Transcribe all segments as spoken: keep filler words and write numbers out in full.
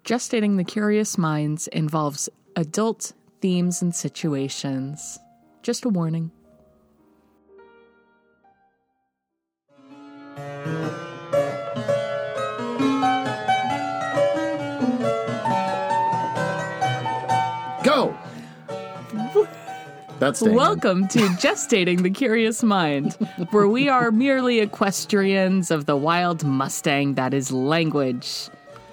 Gestating the Curious Minds involves adult themes and situations. Just a warning. Go! That's staying in. Welcome to Gestating the Curious Mind, where we are merely equestrians of the wild Mustang that is language.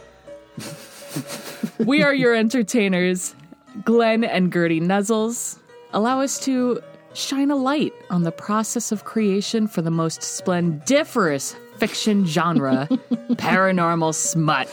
We are your entertainers, Glenn and Gertie Nuzzles. Allow us to shine a light on the process of creation for the most splendiferous fiction genre, paranormal smut.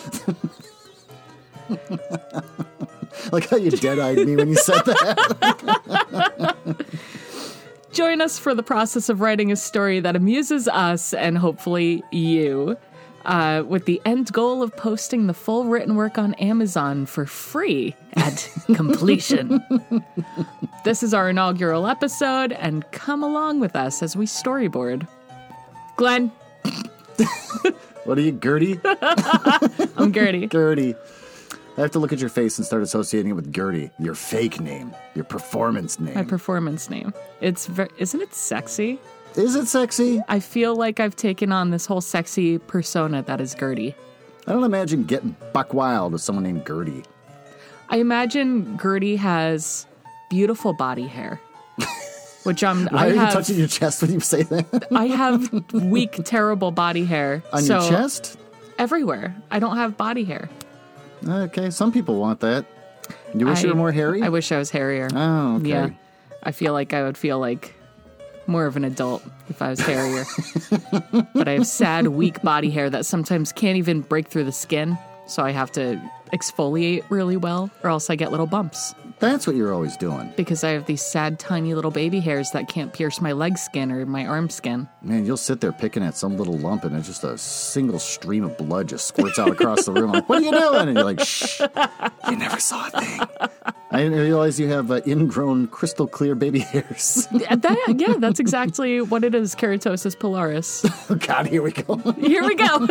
Like how you dead-eyed me when you said that. Join us for the process of writing a story that amuses us and hopefully you, uh, with the end goal of posting the full written work on Amazon for free at completion. This is our inaugural episode, and come along with us as we storyboard. Glenn. What are you, Gertie? I'm Gertie. Gertie. I have to look at your face and start associating it with Gertie, your fake name, your performance name. My performance name. It's ver- isn't it sexy? Is it sexy? I feel like I've taken on this whole sexy persona that is Gertie. I don't imagine getting buck wild with someone named Gertie. I imagine Gertie has beautiful body hair, which I'm. Why I are have, you touching your chest when you say that? I have weak, terrible body hair. On so your chest? Everywhere. I don't have body hair. Okay, some people want that. You wish I, you were more hairy? I wish I was hairier. Oh, okay. Yeah. I feel like I would feel like more of an adult if I was hairier. But I have sad, weak body hair that sometimes can't even break through the skin. So I have to exfoliate really well, or else I get little bumps. That's what you're always doing. Because I have these sad, tiny little baby hairs that can't pierce my leg skin or my arm skin. Man, you'll sit there picking at some little lump and it's just a single stream of blood just squirts out across the room. Like, what are you doing? And you're like, shh, you never saw a thing. I didn't realize you have uh, ingrown, crystal clear baby hairs. that, yeah, that's exactly what it is, keratosis pilaris. Oh, God, here we go. Here we go.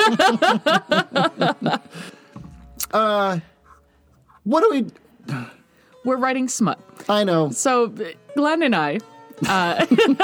uh, what do we... We're writing smut. I know. So Glenn and I, uh,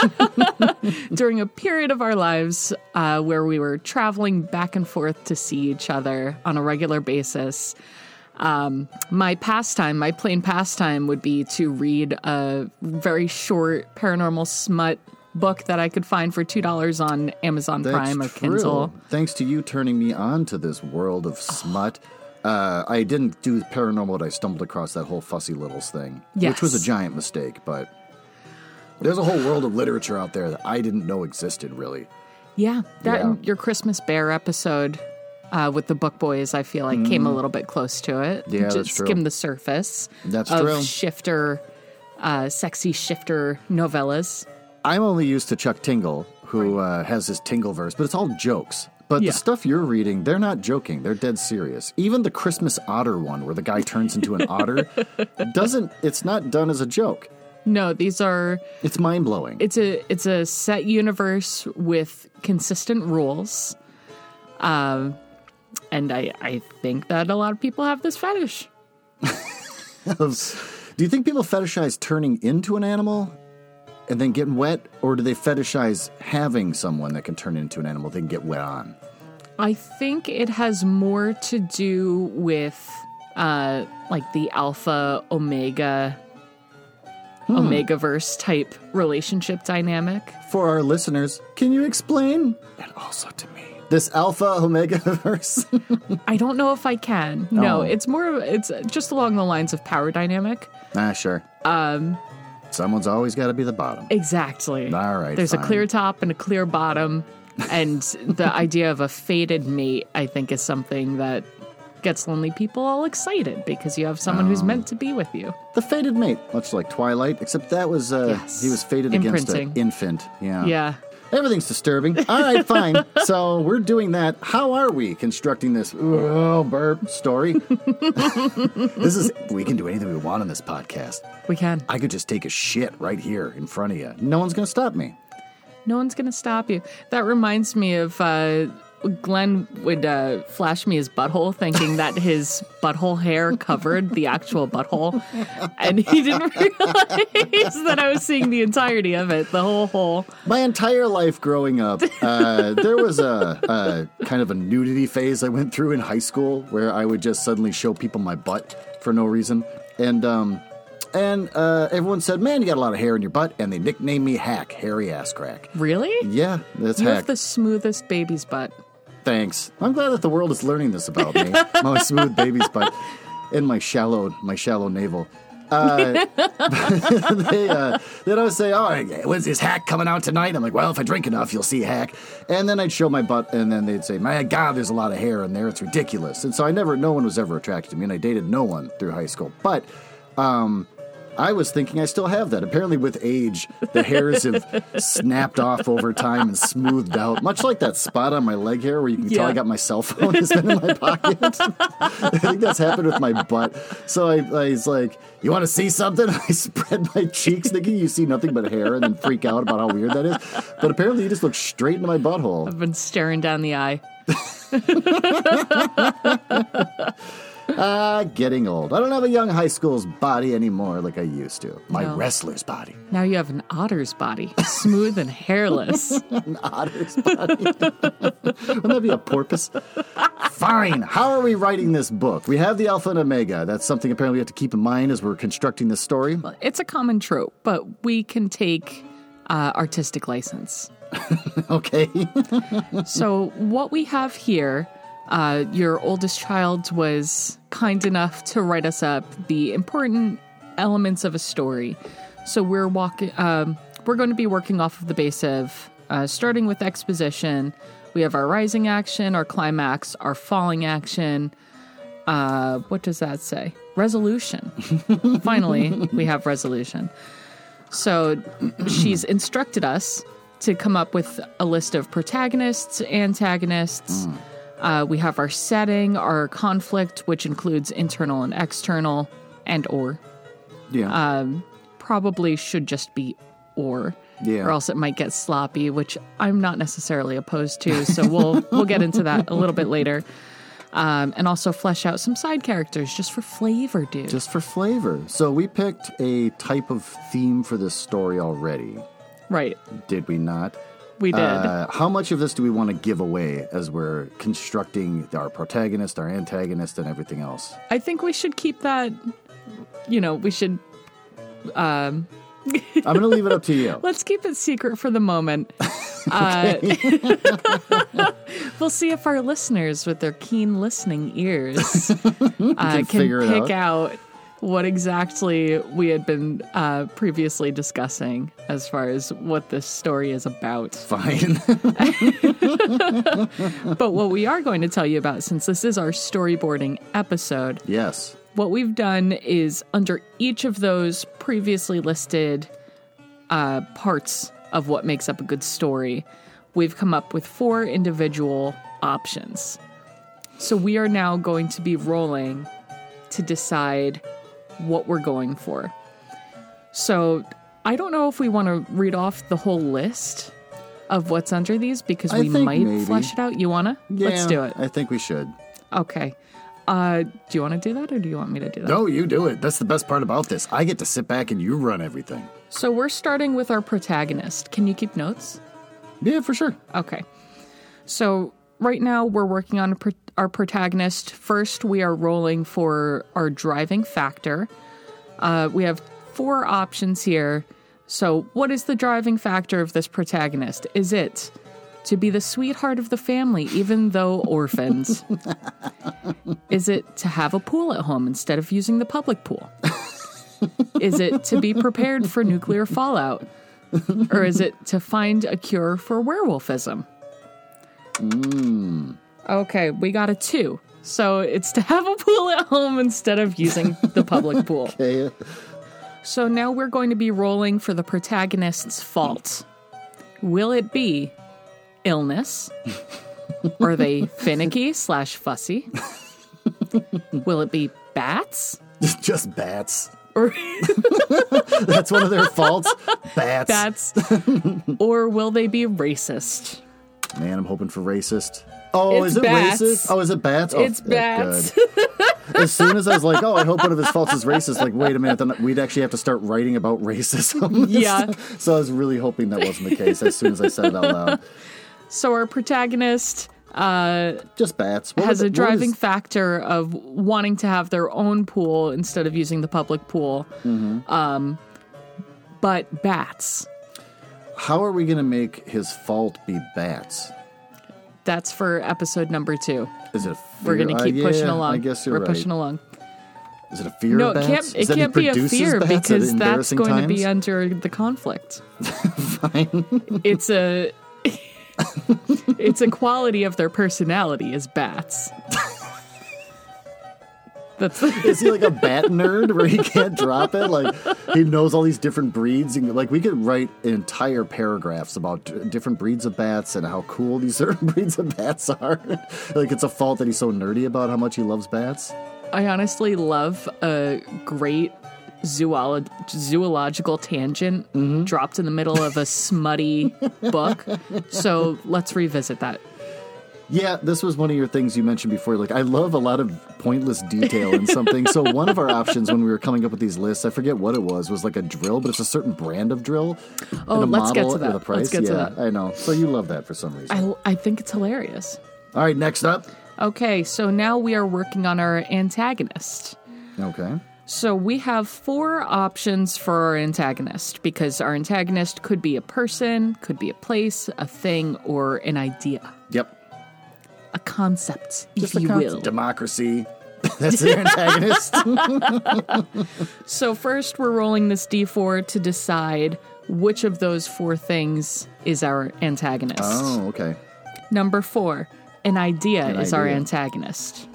during a period of our lives uh, where we were traveling back and forth to see each other on a regular basis, um, my pastime, my plain pastime would be to read a very short paranormal smut book that I could find for two dollars on Amazon That's Prime or true. Kindle. Thanks to you turning me on to this world of smut. Uh, I didn't do paranormal, but I stumbled across that whole Fussy Littles thing, yes. which was a giant mistake, but there's a whole world of literature out there that I didn't know existed, really. Yeah, that Yeah. and your Christmas Bear episode uh, with the Book Boys, I feel like, mm. came a little bit close to it. Yeah, Just that's true. skim the surface That's of true. shifter, uh, sexy shifter novellas. I'm only used to Chuck Tingle, who uh, has his Tingle verse, but it's all jokes. But Yeah. the stuff you're reading, they're not joking. They're dead serious. Even the Christmas Otter one, where the guy turns into an otter, doesn't. It's not done as a joke. No, these are. It's mind-blowing. It's a it's a set universe with consistent rules, um, and I I think that a lot of people have this fetish. Do you think people fetishize turning into an animal and then getting wet, or do they fetishize having someone that can turn into an animal they can get wet on? I think it has more to do with uh, like the alpha omega hmm. omega-verse type relationship dynamic. For our listeners, can you explain? And also to me. This alpha omega verse? I don't know if I can. No, Oh. it's more it's just along the lines of power dynamic. Ah, sure. Um Someone's always got to be the bottom. Exactly. All right, There's fine. a clear top and a clear bottom. And the idea of a fated mate, I think, is something that gets lonely people all excited because you have someone Oh. who's meant to be with you. The fated mate, much like Twilight, except that was, uh, Yes. he was fated against Imprinting. an infant. Yeah. Yeah. Everything's disturbing. All right, fine. So we're doing that. How are we constructing this oh, burp story? This is, we can do anything we want on this podcast. We can. I could just take a shit right here in front of you. No one's going to stop me. No one's going to stop you. That reminds me of uh, Glenn would uh, flash me his butthole, thinking that his butthole hair covered the actual butthole, and he didn't realize that I was seeing the entirety of it, the whole hole. My entire life growing up, uh, there was a, a kind of a nudity phase I went through in high school where I would just suddenly show people my butt for no reason, and um, and uh, everyone said, "Man, you got a lot of hair in your butt," and they nicknamed me Hack, Hairy Ass Crack. Really? Yeah, that's You Hack. have the smoothest baby's butt. Thanks. I'm glad that the world is learning this about me. My smooth baby's butt and my shallow, my shallow navel. Uh, they, uh, then I would say, "Oh, when's this Hack coming out tonight?" I'm like, "Well, if I drink enough, you'll see Hack." And then I'd show my butt, and then they'd say, "My God, there's a lot of hair in there. It's ridiculous." And so I never, no one was ever attracted to me, and I dated no one through high school. But um, I was thinking I still have that. Apparently, with age, the hairs have snapped off over time and smoothed out, much like that spot on my leg hair where you can Yeah. tell I got my cell phone has been in my pocket. I think that's happened with my butt. So I, I was like, "You want to see something?" I spread my cheeks, thinking you see nothing but hair, and then freak out about how weird that is. But apparently, you just look straight into my butthole. I've been staring down the eye. Ah, uh, getting old. I don't have a young high school's body anymore like I used to. My No. wrestler's body. Now you have an otter's body, smooth and hairless. An otter's body. Wouldn't that be a porpoise? Fine. How are we writing this book? We have the Alpha and Omega. That's something apparently we have to keep in mind as we're constructing this story. It's a common trope, but we can take uh, artistic license. Okay. So what we have here, uh, your oldest child was kind enough to write us up the important elements of a story. So we're walking. Um, we're going to be working off of the base of uh, starting with exposition. We have our rising action, our climax, our falling action. Uh, what does that say? Resolution. Finally, we have resolution. So she's instructed us to come up with a list of protagonists, antagonists. Mm. Uh, we have our setting, our conflict, which includes internal and external, and or. Yeah. Um, probably should just be or. Yeah. Or else it might get sloppy, which I'm not necessarily opposed to. So we'll we'll get into that a little bit later. Um, and also flesh out some side characters just for flavor, dude. Just for flavor. So we picked a type of theme for this story already. Right. Did we not? We did. Uh, how much of this do we want to give away as we're constructing our protagonist, our antagonist, and everything else? I think we should keep that, you know, we should... Um, I'm going to leave it up to you. Let's keep it secret for the moment. uh, we'll see if our listeners, with their keen listening ears, uh, can, figure it pick out. out what exactly we had been uh, previously discussing as far as what this story is about. Fine. But what we are going to tell you about, since this is our storyboarding episode, Yes. what we've done is under each of those previously listed uh, parts of what makes up a good story, we've come up with four individual options. So we are now going to be rolling to decide what we're going for. So I don't know if we want to read off the whole list of what's under these because I we think might maybe. flesh it out. You want to? Yeah, Let's do it. I think we should. Okay. Uh, do you want to do that or do you want me to do that? No, you do it. That's the best part about this. I get to sit back and you run everything. So we're starting with our protagonist. Can you keep notes? Yeah, for sure. Okay. So right now we're working on pr- our protagonist. First, we are rolling for our driving factor. Uh, we have four options here. So what is the driving factor of this protagonist? Is it to be the sweetheart of the family, even though orphans? Is it to have a pool at home instead of using the public pool? Is it to be prepared for nuclear fallout? Or is it to find a cure for werewolfism? Mm. Okay, we got a two. So it's to have a pool at home instead of using the public pool. Okay. So now we're going to be rolling for the protagonist's fault. Will it be illness? Are they finicky slash fussy? Will it be bats? Just bats. Or That's one of their faults. Bats. bats? Or will they be racist? Man, I'm hoping for racist. Oh, It's is it bats. racist? Oh, is it bats? Oh, It's bats. good. As soon as I was like, oh, I hope one of his faults is racist, like, wait a minute, then we'd actually have to start writing about racism. Yeah. So I was really hoping that wasn't the case as soon as I said it out loud. So our protagonist uh, Just bats. What has was a it- what driving is- factor of wanting to have their own pool instead of using the public pool. Mm-hmm. Um, but bats. How are we going to make his fault be bats? That's for episode number two. Is it a fear? We're going to uh, keep pushing yeah, along. I guess you're We're right. pushing along. Is it a fear No, of it bats? can't. Is It that he can't be a produces fear bats at because that's embarrassing going to times? be under the conflict. Fine. It's a. It's a quality of their personality as bats. That's Is he like a bat nerd where he can't drop it? Like he knows all these different breeds, and like we could write entire paragraphs about d- different breeds of bats and how cool these certain breeds of bats are. Like it's a fault that he's so nerdy about how much he loves bats. I honestly love a great zoolo- zoological tangent Mm-hmm. dropped in the middle of a smutty book. So let's revisit that. Yeah, this was one of your things you mentioned before. Like, I love a lot of pointless detail in something. So one of our options when we were coming up with these lists, I forget what it was, was like a drill, but it's a certain brand of drill. Oh, and a let's get model to that. with a price. Let's get yeah, to that. I know. So you love that for some reason. I, I think it's hilarious. All right, next up. Okay, so now we are working on our antagonist. Okay. So we have four options for our antagonist because our antagonist could be a person, could be a place, a thing, or an idea. Yep. A concept, Just if a you concept. will. Democracy. That's their antagonist. So first we're rolling this d four to decide which of those four things is our antagonist. Oh, okay. Number four, an idea An is our idea. antagonist.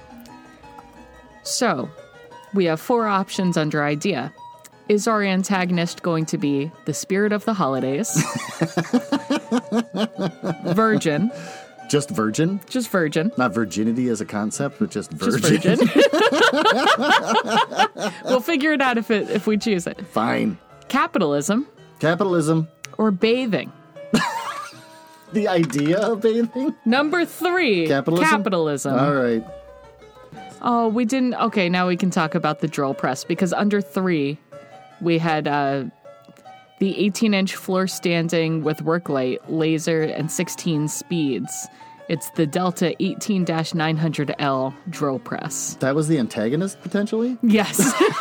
So we have four options under idea. Is our antagonist going to be the spirit of the holidays? Virgin. Just virgin? Just virgin. Not virginity as a concept, but just Just virgin. virgin. We'll figure it out if it if we choose it. Fine. Capitalism Capitalism. or bathing. The idea of bathing? Number three. Capitalism? Capitalism. All right. Oh, we didn't. Okay, now we can talk about the drill press because under three, we had uh, the eighteen inch floor standing with work light, laser, and sixteen speeds. It's the Delta eighteen nine hundred L drill press. That was the antagonist, potentially? Yes.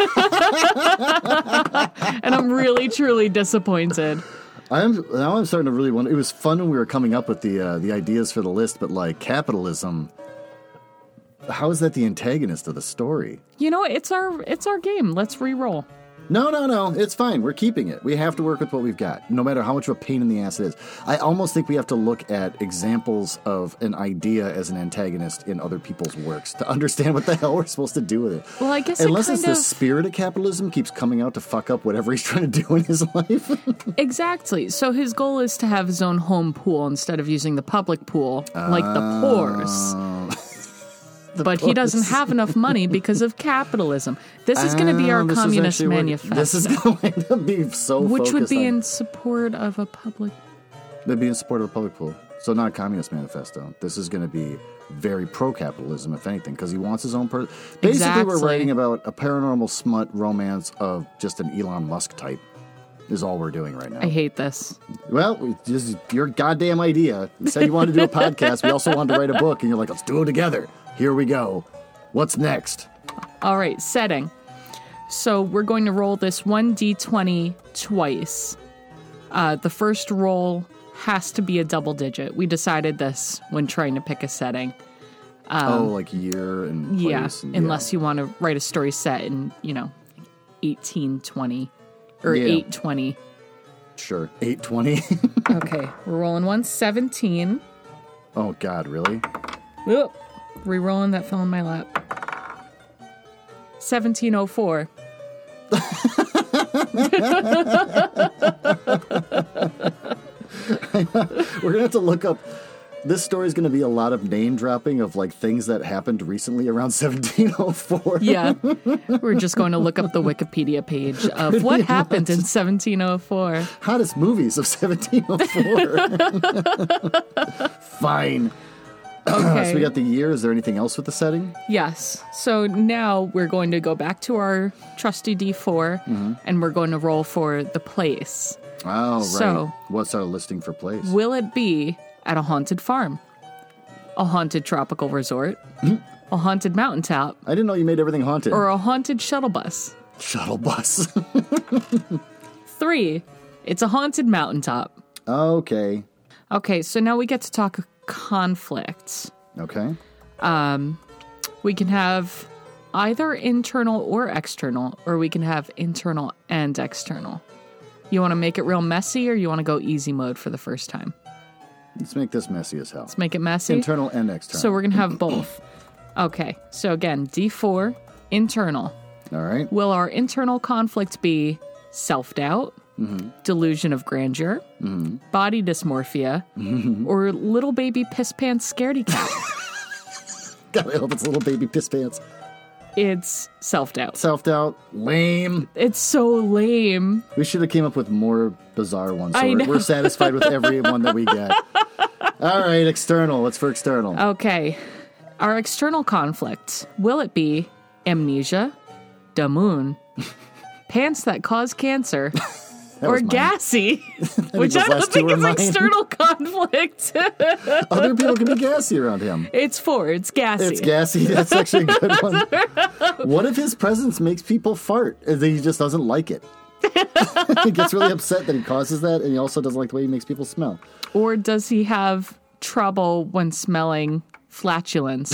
And I'm really, truly disappointed. I'm now I'm starting to really wonder. It was fun when we were coming up with the uh, the ideas for the list, but like capitalism, how is that the antagonist of the story? You know, it's our it's our game. Let's re-roll. No, no, no. It's fine. We're keeping it. We have to work with what we've got, no matter how much of a pain in the ass it is. I almost think we have to look at examples of an idea as an antagonist in other people's works to understand what the hell we're supposed to do with it. Well, I guess it Unless it's kind the of- spirit of capitalism keeps coming out to fuck up whatever he's trying to do in his life. Exactly. So his goal is to have his own home pool instead of using the public pool like the poors. But he doesn't poors. have enough money because of capitalism. This is going to be our Oh, this is communist actually where- manifesto, This is going to end up being so which would focused be on- in support of a public. They'd be in support of the public pool. So not a communist manifesto. This is going to be very pro-capitalism, if anything, because he wants his own... Per- Basically, Exactly. we're writing about a paranormal smut romance of just an Elon Musk type, is all we're doing right now. I hate this. Well, we- this is your goddamn idea. You said you wanted to do a podcast. We also wanted to write a book, and you're like, let's do it together. Here we go. What's next? All right, setting. So we're going to roll this one d twenty twice. Uh, the first roll has to be a double digit. We decided this when trying to pick a setting. oh, like year and place. Yeah, and, unless you want to write a story set in, you know, eighteen twenty or Yeah. eight twenty. Sure. eight twenty. Okay, we're rolling one seventeen. Oh, God, really? Oop, re-rolling that fell in my lap. seventeen oh four. We're going to have to look up. This story is going to be a lot of name dropping of like things that happened recently around seventeen oh four. Yeah, we're just going to look up the Wikipedia page of what happened in seventeen oh four. Hottest movies of seventeen oh four. Fine. Okay. So we got the year. Is there anything else with the setting? Yes. So now we're going to go back to our trusty D four, Mm-hmm. and we're going to roll for the place. Oh, right. So- What's our listing for place? Will it be at a haunted farm, a haunted tropical resort, a haunted mountaintop, I didn't know you made everything haunted. or a haunted shuttle bus? Shuttle bus. Three, it's a haunted mountaintop. Okay. Okay, so now we get to talk conflicts. Okay. We can have either internal or external, or we can have internal and external. You want to make it real messy, or you want to go easy mode for the first time? Let's make this messy as hell. Let's make it messy. Internal and external. So we're going to have both. Okay, so again, D four, internal. All right. Will our internal conflict be self-doubt, Mm-hmm. delusion of grandeur, Mm-hmm. body dysmorphia, or little baby piss pants scaredy cat? God, I hope it's little baby piss pants. It's self-doubt. Self-doubt. Lame. It's so lame. We should have came up with more bizarre ones. So I we're, know. we're satisfied with every one that we get. All right, external. What's for external? Okay, our external conflict, will it be amnesia, da moon, pants that cause cancer, or was mine. gassy, which those I don't last two think were is mine. external conflict. Other people can be gassy around him. It's four, it's gassy. It's gassy. That's actually a good one. What if his presence makes people fart and he just doesn't like it? He gets really upset that he causes that, and he also doesn't like the way he makes people smell. Or does he have trouble when smelling flatulence?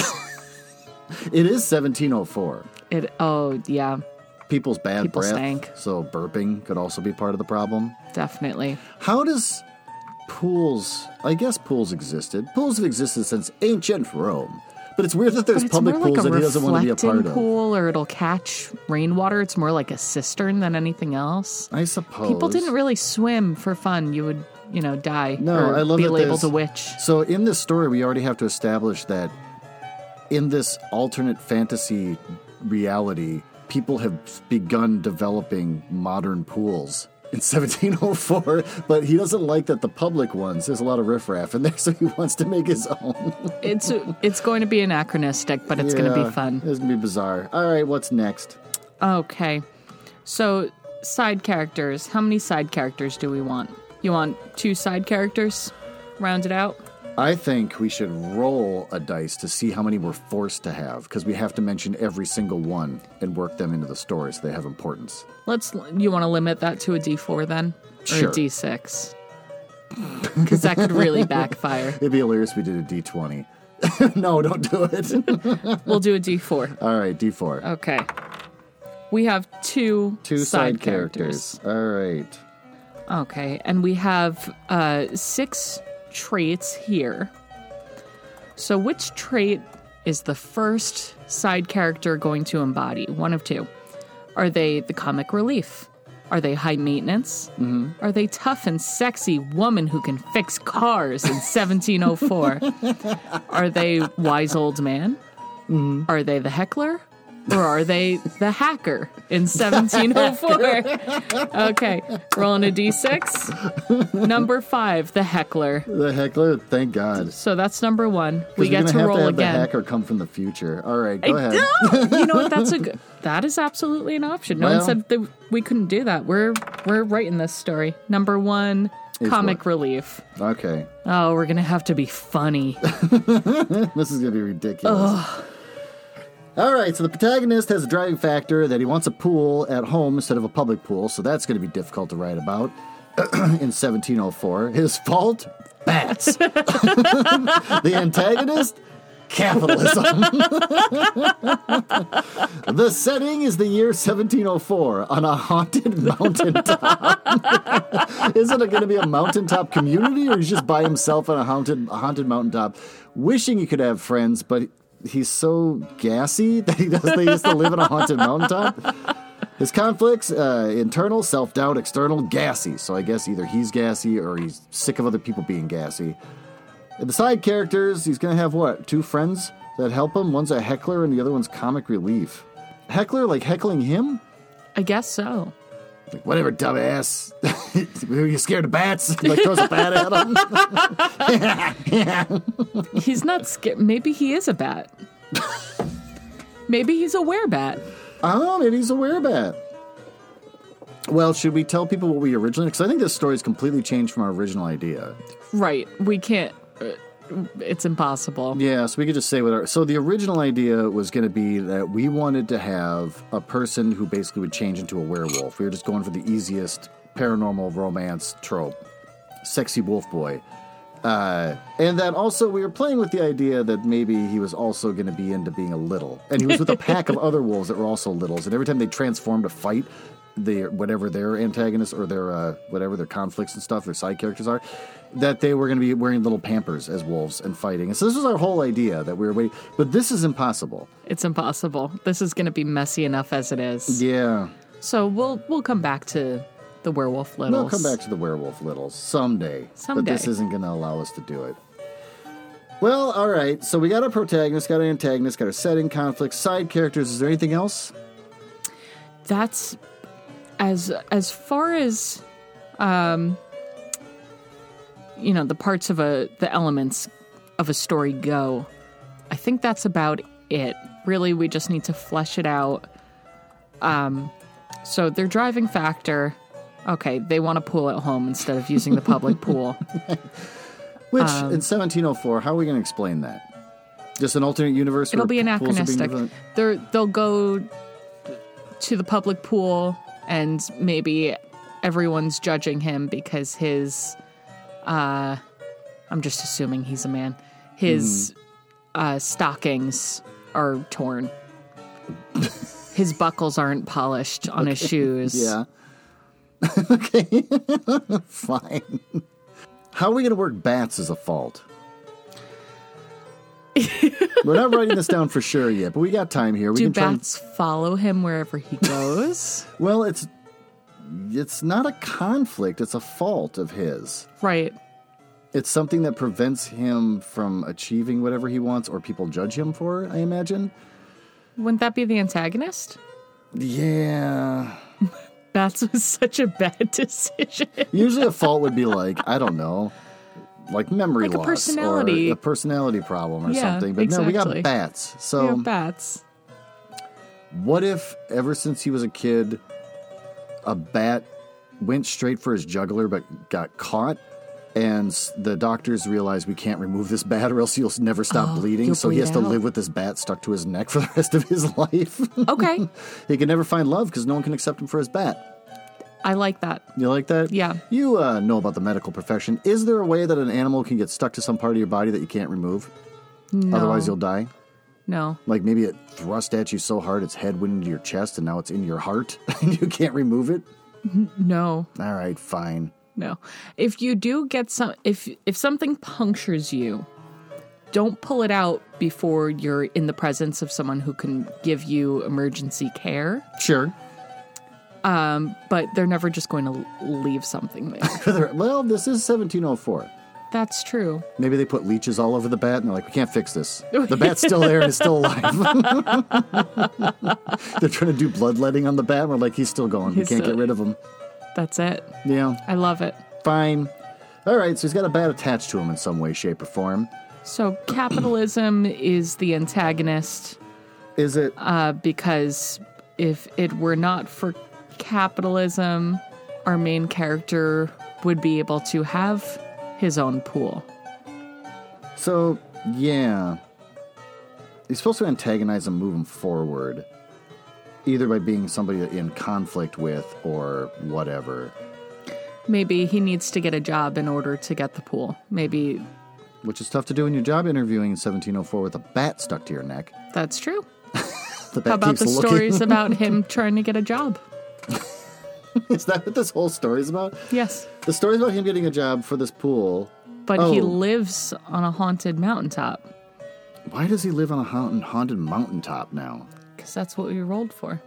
It is seventeen oh four. It. Oh, yeah, People's bad People breath, stank. so burping could also be part of the problem. definitely. How does pools... I guess pools existed. Pools have existed since ancient Rome. But it's weird that there's But it's public more like pools a that he doesn't want to be a reflecting part of. pool, or it'll catch rainwater. It's more like a cistern than anything else. I suppose. People didn't really swim for fun. You would, you know, die No, or I love be that labeled there's- a witch. So in this story, we already have to establish that in this alternate fantasy reality, people have begun developing modern pools in seventeen oh four, but he doesn't like that the public ones, there's a lot of riffraff in there, so he wants to make his own. It's it's going to be anachronistic, but it's going to Yeah, be fun. It's going to be bizarre. All right, what's next? Okay. So, side characters. How many side characters do we want? You want two side characters? Round it out? I think we should roll a dice to see how many we're forced to have, because we have to mention every single one and work them into the story so they have importance. Let's. You want to limit that to a D four then? Or Sure. a D six? Because that could really backfire. It'd be hilarious if we did a D twenty. No, don't do it. We'll do a D four. All right, D four. Okay. We have two, Two side, side characters. characters. All right. Okay, and we have uh, six traits here. So which trait is the first side character going to embody? One of two. Are they the comic relief? Are they high maintenance? Mm-hmm. Are they tough and sexy woman who can fix cars in seventeen oh four? Are they wise old man? Mm-hmm. Are they the heckler? Or are they the hacker in seventeen oh four? Okay, rolling a d six. Number five, the heckler. The heckler, thank God. So that's number one. We We're get gonna to have roll to have again. the hacker come from the future. All right, go I- ahead. No, you know what? That's a good. That is absolutely an option. No Well- one said that we couldn't do that. We're we're writing this story. Number one, Is comic what? relief. Okay, Oh, we're gonna have to be funny. this is gonna be ridiculous. All right, so the protagonist has a driving factor that he wants a pool at home instead of a public pool, so that's going to be difficult to write about in seventeen oh four. His fault? Bats. The antagonist? Capitalism. The setting is the year seventeen oh four on a haunted mountaintop. Isn't it going to be a mountaintop community, or he's just by himself on a haunted, a haunted mountaintop, wishing he could have friends, but he's so gassy that he does. They used to live on a haunted mountaintop. His conflicts: uh, internal, self-doubt; external, gassy. So I guess either he's gassy or he's sick of other people being gassy. And the side characters, he's going to have what? Two friends that help him? One's a heckler and the other one's comic relief. Heckler, like heckling him? I guess so. Like, whatever, dumbass. Were you scared of bats? Like, throws a bat at him. He's not scared. Maybe he is a bat. Maybe he's a werebat. Oh, maybe he's a werebat. Well, should we tell people what we originally... Because I think this story's completely changed from our original idea. Right. We can't... Uh, it's impossible. Yeah, so we could just say what our... So the original idea was going to be that we wanted to have a person who basically would change into a werewolf. We were just going for the easiest paranormal romance trope. Sexy wolf boy. Uh, and that also we were playing with the idea that maybe he was also going to be into being a little. And he was with a pack of other wolves that were also littles. And every time they transformed to fight... Their whatever their antagonists or their uh, whatever their conflicts and stuff, their side characters are, that they were going to be wearing little Pampers as wolves and fighting. And so this was our whole idea that we were waiting. But this is impossible. It's impossible. This is going to be messy enough as it is. Yeah. So we'll we'll come back to the werewolf littles. We'll come back to the werewolf littles someday. Someday. But this isn't going to allow us to do it. Well, all right. So we got our protagonist, got our antagonist, got our setting, conflict, side characters. Is there anything else? That's... As as far as, um, you know, the parts of a the elements of a story go, I think that's about it. Really, we just need to flesh it out. Um, so their driving factor, okay, they want a pool at home instead of using the public pool. Which um, in seventeen oh four, how are we going to explain that? Just an alternate universe? It'll where be anachronistic. They're they'll go to the public pool. And maybe everyone's judging him because his, uh, I'm just assuming he's a man, his mm. uh, stockings are torn. His buckles aren't polished on okay. his shoes. Yeah. Okay. Fine. How are we going to work bats as a fault? We're not writing this down for sure yet, but we got time here. We Do can try bats and... follow him wherever he goes? Well, it's it's not a conflict. It's a fault of his. Right. It's something that prevents him from achieving whatever he wants or people judge him for, I imagine. Wouldn't that be the antagonist? Yeah. Bats was such a bad decision. Usually a fault would be like, I don't know, like memory like loss a personality. or a personality problem or yeah, something. But exactly. no, we got bats. So we got bats. What if ever since he was a kid, a bat went straight for his jugular but got caught, and the doctors realized we can't remove this bat or else he'll never stop oh, bleeding, so bleed he has out. to live with this bat stuck to his neck for the rest of his life. Okay. He can never find love because no one can accept him for his bat. I like that. You like that? Yeah. You uh, know about the medical profession. Is there a way that an animal can get stuck to some part of your body that you can't remove? No. Otherwise you'll die? No. Like maybe it thrust at you so hard its head went into your chest and now it's in your heart and you can't remove it? No. All right, fine. No. If you do get some, if if something punctures you, don't pull it out before you're in the presence of someone who can give you emergency care. Sure. Um, but they're never just going to leave something there. Well, this is seventeen oh four. That's true. Maybe they put leeches all over the bat and they're like, we can't fix this. The bat's still there and it's still alive. They're trying to do bloodletting on the bat and we're like, he's still going. He's we can't still... get rid of him. That's it. Yeah. I love it. Fine. All right, so he's got a bat attached to him in some way, shape, or form. So capitalism is the antagonist. Is it? Uh, because if it were not for capitalism, our main character would be able to have his own pool. So, yeah. He's supposed to antagonize and move him forward, either by being somebody in conflict with or whatever. Maybe he needs to get a job in order to get the pool. Maybe. Which is tough to do in your job interviewing in seventeen oh four with a bat stuck to your neck. That's true. The bat How about keeps the looking. stories about him trying to get a job? Is that what this whole story's about? Yes. The story's about him getting a job for this pool. But oh. he lives on a haunted mountaintop. Why does he live on a haunted, haunted mountaintop now? Because that's what we rolled for.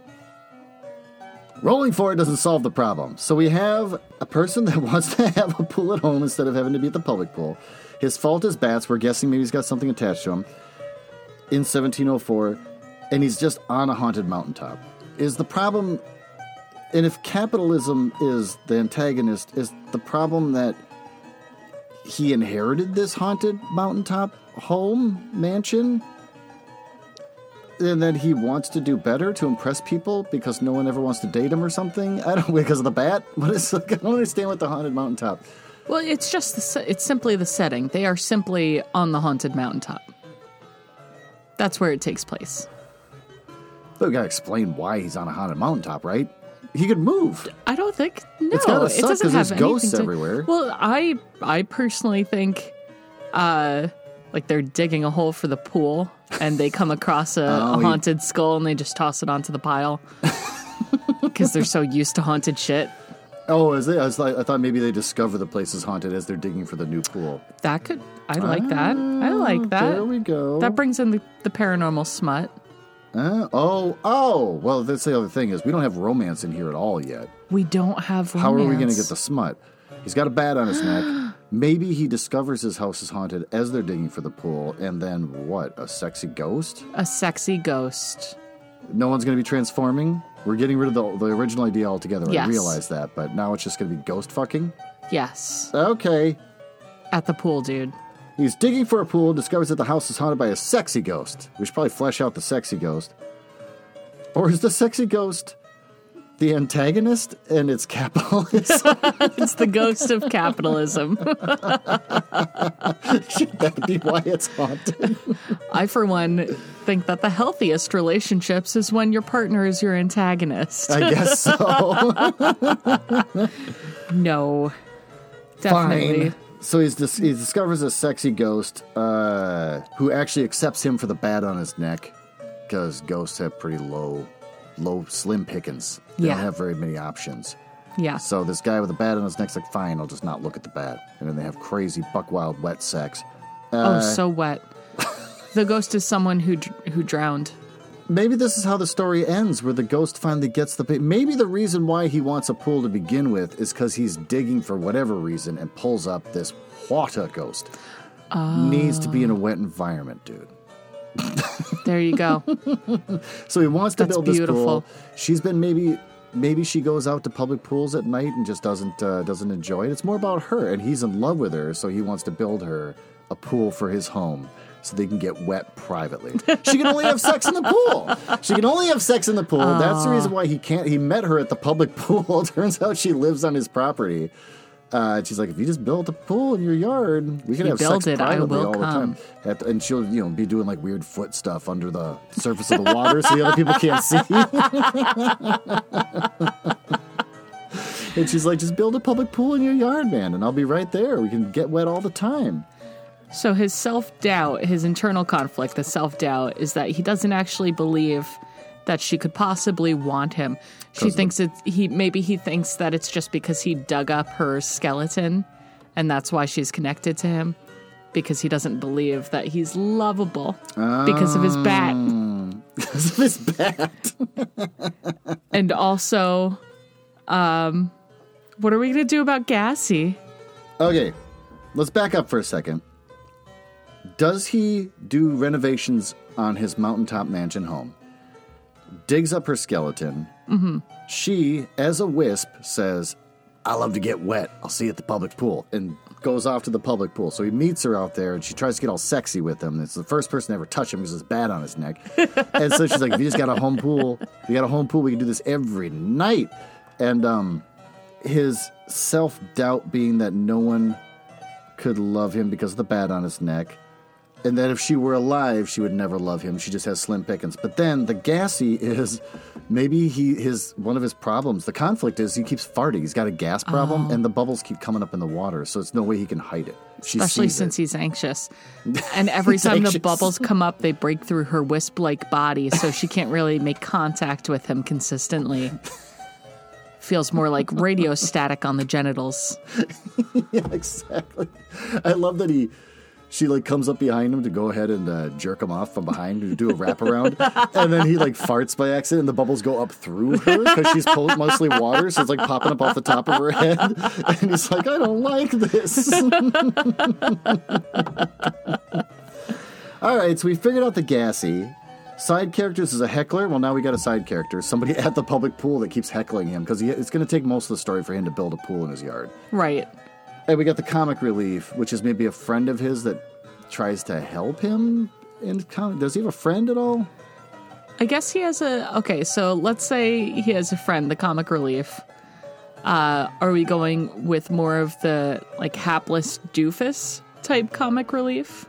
Rolling for it doesn't solve the problem. So we have a person that wants to have a pool at home instead of having to be at the public pool. His fault is bats. We're guessing maybe he's got something attached to him. In seventeen oh four. And he's just on a haunted mountaintop. Is the problem... And if capitalism is the antagonist, is the problem that he inherited this haunted mountaintop home mansion? And then he wants to do better to impress people because no one ever wants to date him or something? I don't, because of the bat? What is, I don't understand what the haunted mountaintop. Well, it's just, the, se- it's simply the setting. They are simply on the haunted mountaintop. That's where it takes place. But we gotta explain why he's on a haunted mountaintop, right? He could move. I don't think, no. It's gotta it suck doesn't 'cause have there's ghosts anything to, everywhere. Well, I I personally think, uh, like they're digging a hole for the pool, and they come across a, Oh, a he- haunted skull, and they just toss it onto the pile because they're so used to haunted shit. Oh, is it? I, was like, I thought maybe they discover the place is haunted as they're digging for the new pool. That could, I like that. I like that. There we go. That brings in the, the paranormal smut. Uh, oh, oh. Well, that's the other thing is we don't have romance in here at all yet. We don't have romance. How are we going to get the smut? He's got a bat on his neck. Maybe he discovers his house is haunted as they're digging for the pool, and then what? A sexy ghost? A sexy ghost. No one's going to be transforming? We're getting rid of the, the original idea altogether. Yes. I realize that, but now it's just going to be ghost fucking? Yes. Okay. At the pool, dude. He's digging for a pool and discovers that the house is haunted by a sexy ghost. We should probably flesh out the sexy ghost. Or is the sexy ghost the antagonist and it's capitalism? It's the ghost of capitalism. Should that be why it's haunted? I, for one, think that the healthiest relationships is when your partner is your antagonist. I guess so. No. Definitely. Fine. So he's dis- he discovers a sexy ghost uh, who actually accepts him for the bat on his neck because ghosts have pretty low, low, slim pickings. They Yeah. don't have very many options. Yeah. So this guy with a bat on his neck's like, fine, I'll just not look at the bat. And then they have crazy buck wild wet sex. Uh, oh, so wet. The ghost is someone who dr- who drowned. Maybe this is how the story ends, where the ghost finally gets the... Maybe the reason why he wants a pool to begin with is because he's digging for whatever reason and pulls up this water ghost. Oh. Needs to be in a wet environment, dude. There you go. So he wants to That's build this beautiful. pool. She's been maybe... Maybe she goes out to public pools at night and just doesn't uh, doesn't enjoy it. It's more about her, and he's in love with her, so he wants to build her a pool for his home so they can get wet privately. She can only have sex in the pool. She can only have sex in the pool. That's the reason why he can't. He met her at the public pool. Turns out she lives on his property. Uh, and she's like, if you just build a pool in your yard, we can you have build sex it, I privately will all the come. time. At, and she'll, you know, be doing like weird foot stuff under the surface of the water so the other people can't see. And she's like, just build a public pool in your yard, man, and I'll be right there. We can get wet all the time. So his self-doubt, his internal conflict, the self-doubt, is that he doesn't actually believe that she could possibly want him. She thinks it's he maybe he thinks that it's just because he dug up her skeleton and that's why she's connected to him, because he doesn't believe that he's lovable because of his bat. Because of his bat. And also, um, what are we going to do about Gassy? Okay, let's back up for a second. Does he do renovations on his mountaintop mansion home? Digs up her skeleton. Mm-hmm. She, as a wisp, says, I love to get wet. I'll see you at the public pool. And goes off to the public pool. So he meets her out there, and she tries to get all sexy with him. It's the first person to ever touch him because there's bat on his neck. And so she's like, if you just got a home pool, you got a home pool, we can do this every night. And um, his self-doubt being that no one could love him because of the bat on his neck. And that if she were alive, she would never love him. She just has slim pickings. But then the gassy is maybe he his one of his problems. The conflict is he keeps farting. He's got a gas problem, Oh. and the bubbles keep coming up in the water. So it's no way he can hide it. She Especially sees since it. he's anxious. And every He's time anxious. the bubbles come up, they break through her wisp-like body, so she can't really make contact with him consistently. Feels more like radio static on the genitals. Yeah, exactly. I love that he. She, like, comes up behind him to go ahead and uh, jerk him off from behind to do a wraparound. And then he, like, farts by accident, and the bubbles go up through her because she's po- mostly water, so it's, like, popping up off the top of her head. And he's like, I don't like this. All right, so we figured out the gassy. Side characters is a heckler. Well, now we got a side character. Somebody at the public pool that keeps heckling him because it's going to take most of the story for him to build a pool in his yard. Right. And we got the comic relief, which is maybe a friend of his that tries to help him. In com- Does he have a friend at all? I guess he has a... Okay, so let's say he has a friend, the comic relief. Uh, are we going with more of the, like, hapless doofus type comic relief?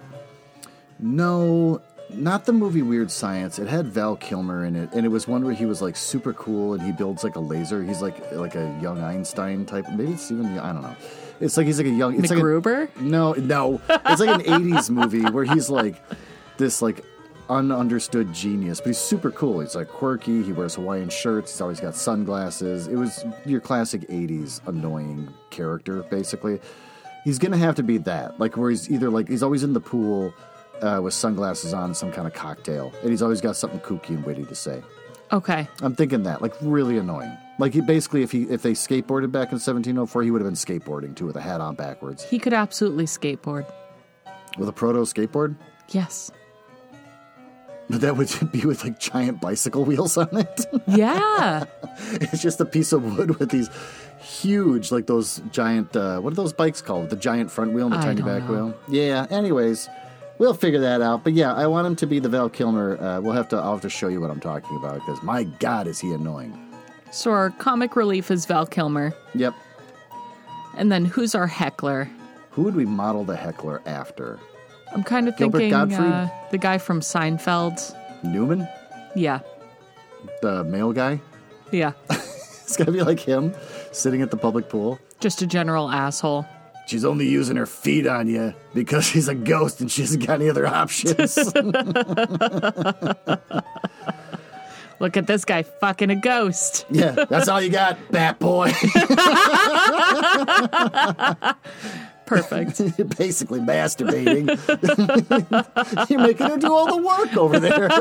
No, not the movie Weird Science. It had Val Kilmer in it, and it was one where he was, like, super cool, and he builds, like, a laser. He's, like, like a young Einstein type. Maybe it's even... I don't know. It's like he's like a young... It's MacGruber? Like a, no, no. It's like an eighties movie where he's, like, this, like... ununderstood genius, but he's super cool. He's like quirky. He wears Hawaiian shirts. He's always got sunglasses. It was your classic eighties annoying character, basically. He's going to have to be that. Like, where he's either like, he's always in the pool uh, with sunglasses on, some kind of cocktail, and he's always got something kooky and witty to say. Okay. I'm thinking that. Like, really annoying. Like, he basically, if he if they skateboarded back in seventeen oh four, he would have been skateboarding, too, with a hat on backwards. He could absolutely skateboard. With a proto skateboard? Yes. But that would be with, like, giant bicycle wheels on it. Yeah. It's just a piece of wood with these huge, like those giant, uh, what are those bikes called? The giant front wheel and the I tiny don't back know. wheel? Yeah, anyways, we'll figure that out. But yeah, I want him to be the Val Kilmer. Uh, we'll have to, I'll have to show you what I'm talking about because my God, is he annoying. So our comic relief is Val Kilmer. Yep. And then who's our heckler? Who would we model the heckler after? I'm kind of Gilbert thinking Gottfried? uh, the guy from Seinfeld. Newman? Yeah. The male guy? Yeah. It's got to be like him, sitting at the public pool. Just a general asshole. She's only using her feet on you because she's a ghost and she hasn't got any other options. Look at this guy fucking a ghost. Yeah, that's all you got, bat boy. Perfect. You're basically masturbating. You're making her do all the work over there.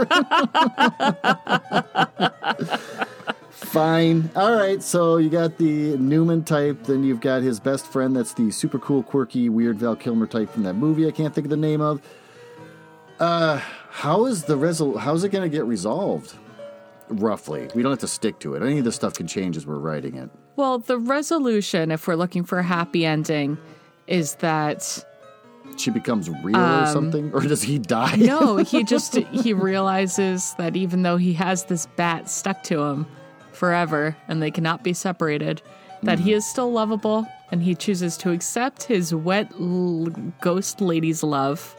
Fine. All right, so you got the Newman type, then you've got his best friend that's the super cool, quirky, weird Val Kilmer type from that movie I can't think of the name of. Uh, how is the resol- how's it going to get resolved? Roughly. We don't have to stick to it. Any of this stuff can change as we're writing it. Well, the resolution, if we're looking for a happy ending, is that she becomes real um, or something? Or does he die? No, he just, he realizes that even though he has this bat stuck to him forever and they cannot be separated, that mm. he is still lovable and he chooses to accept his wet l- ghost lady's love.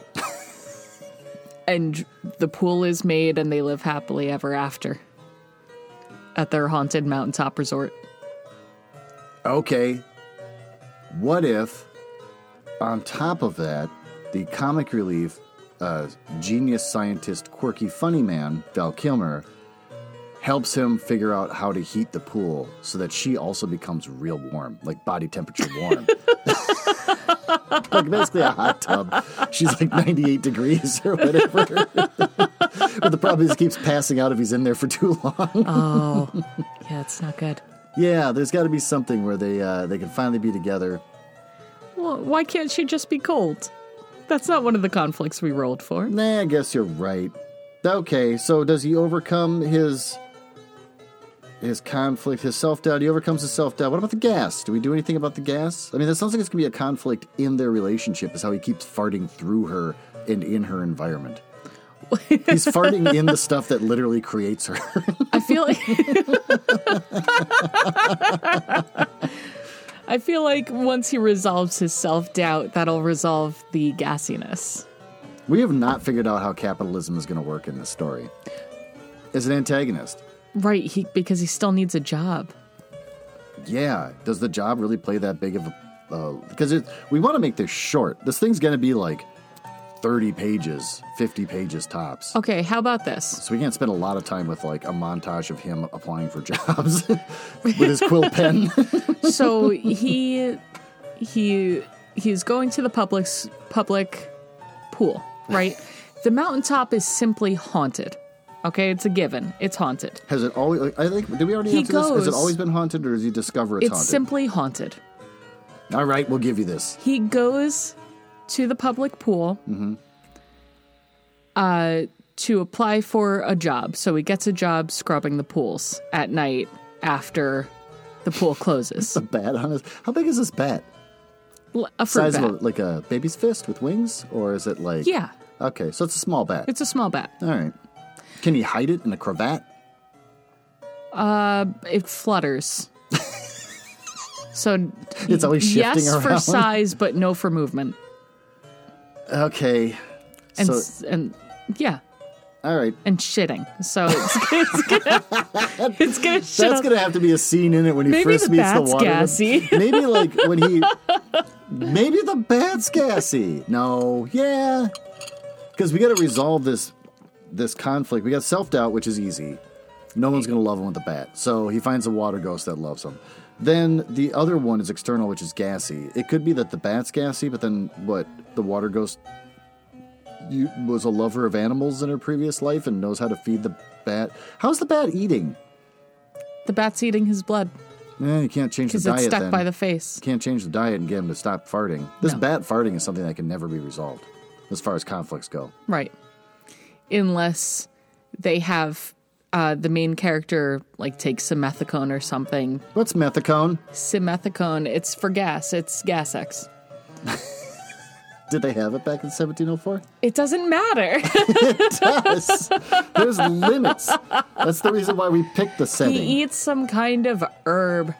And the pool is made and they live happily ever after at their haunted mountaintop resort. Okay. What if, on top of that, the comic relief, uh, genius scientist, quirky funny man, Val Kilmer, helps him figure out how to heat the pool so that she also becomes real warm, like body temperature warm. Like basically a hot tub. She's like ninety-eight degrees or whatever. But the problem is he keeps passing out if he's in there for too long. Oh, yeah, it's not good. Yeah, there's got to be something where they uh, they can finally be together. Well, why can't she just be cold? That's not one of the conflicts we rolled for. Nah, I guess you're right. Okay, so does he overcome his his conflict, his self-doubt? He overcomes his self-doubt. What about the gas? Do we do anything about the gas? I mean, that sounds like it's going to be a conflict in their relationship, is how he keeps farting through her and in her environment. He's farting in the stuff that literally creates her. I feel like... I feel like once he resolves his self-doubt, that'll resolve the gassiness. We have not figured out how capitalism is going to work in this story. As an antagonist. Right, he, because he still needs a job. Yeah. Does the job really play that big of a... Uh, because it, we want to make this short. This thing's going to be like thirty pages, fifty pages tops. Okay, how about this? So we can't spend a lot of time with like a montage of him applying for jobs with his quill pen. So he he he's going to the public's public pool, right? The mountaintop is simply haunted. Okay, it's a given. It's haunted. Has it always? I think. Did we already He answer this? Has it goes- always been haunted, or does he discover it's, It's haunted? simply haunted. All right, we'll give you this. He goes to the public pool Mm-hmm. uh, to apply for a job. So he gets a job scrubbing the pools at night after the pool closes. A bat on his... How big is this bat? L- A fruit Size bat. of a, like a baby's fist with wings? Or is it like... Yeah, Okay, so it's a small bat. it's a small bat. All right. Can he hide it in a cravat? Uh, it flutters. So It's always shifting yes for around. size, but no for movement. Okay. And so, s- and yeah, all right. and shitting. So it's, it's gonna it's gonna shit. That's on- going to have to be a scene in it when he Maybe first the meets the bat's water. gassy. Maybe like when he... Maybe the bat's gassy. No. Yeah. Because we got to resolve this this conflict. We got self-doubt, which is easy. No one's going to love him with the bat. So he finds a water ghost that loves him. Then the other one is external, which is gassy. It could be that the bat's gassy, but then what? The water ghost you, was a lover of animals in her previous life and knows how to feed the bat. How's the bat eating? The bat's eating his blood Eh, you can't change the because diet it's stuck then. by the face. Can't change the diet and get him to stop farting. This No. bat farting is something that can never be resolved as far as conflicts go. Right. Unless they have uh, the main character like take simethicone or something. What's methicone? Simethicone, it's for gas. It's gas X. Did they have it back in seventeen oh four? It doesn't matter. Yes. There's limits. That's the reason why we picked the setting. He eats some kind of herb